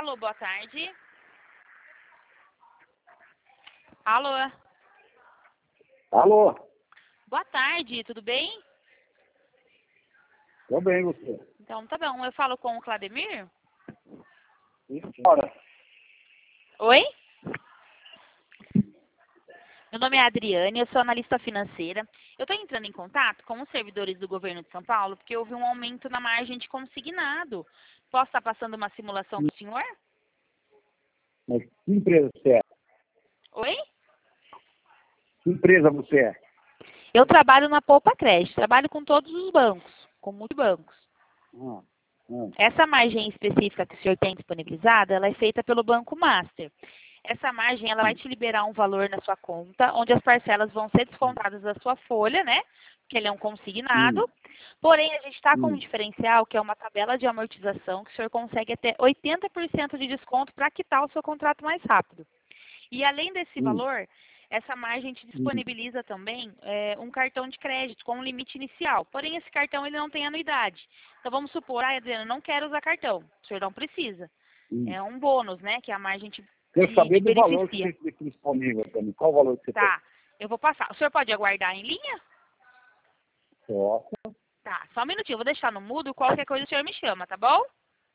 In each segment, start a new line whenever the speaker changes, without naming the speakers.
Alô, boa tarde. Alô,
Alô,
boa tarde, tudo bem?
tô bem, você?
Então, tá bom. Eu falo com o Clademir?
Ora,
Oi? Meu nome é Adriane, eu sou analista financeira. Eu estou entrando em contato com os servidores do governo de São Paulo porque houve um aumento na margem de consignado. Posso estar passando uma simulação para o senhor?
mas que empresa você é?
Oi?
Que empresa você é?
Eu trabalho na Poupa Crédito, trabalho com todos os bancos, com multibancos.
Ah, ah,
Essa margem específica que o senhor tem disponibilizada, ela é feita pelo Banco Master. Essa margem, ela vai te liberar um valor na sua conta, onde as parcelas vão ser descontadas da sua folha, né? Porque ele é um consignado. Porém, a gente está com um
hum,
diferencial, que é uma tabela de amortização, que o senhor consegue até 80% de desconto para quitar o seu contrato mais rápido. E além desse
hum,
valor, essa margem te
hum,
disponibiliza também um cartão de crédito com um limite inicial. Porém, esse cartão ele não tem anuidade. Então vamos supor, Adriana, eu não quero usar cartão. O senhor não precisa.
hum.
É um bônus, né? Que a margem
Quero saber
te
do valor que
beneficia.
você tem aqui disponível para mim. Qual o valor que você tem?
Tá, eu vou passar. O senhor pode aguardar em linha?
Posso.
Tá, só um minutinho. Eu vou deixar no mudo. Qualquer coisa o senhor me chama, tá bom?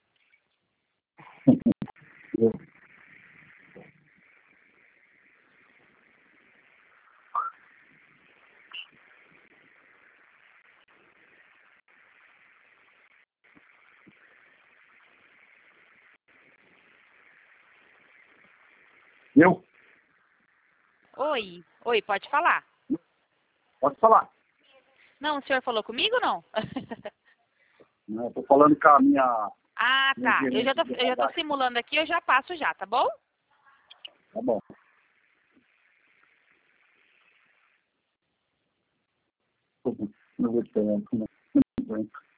Eu?
Oi, oi, pode falar.
Pode falar.
Não, o senhor falou comigo ou não?
Né, eu tô falando com a
Ah,
minha
tá. Eu
gerente de
já tô
RH.
simulando aqui, eu já passo já, tá bom?
Tá bom. Não vou esperar.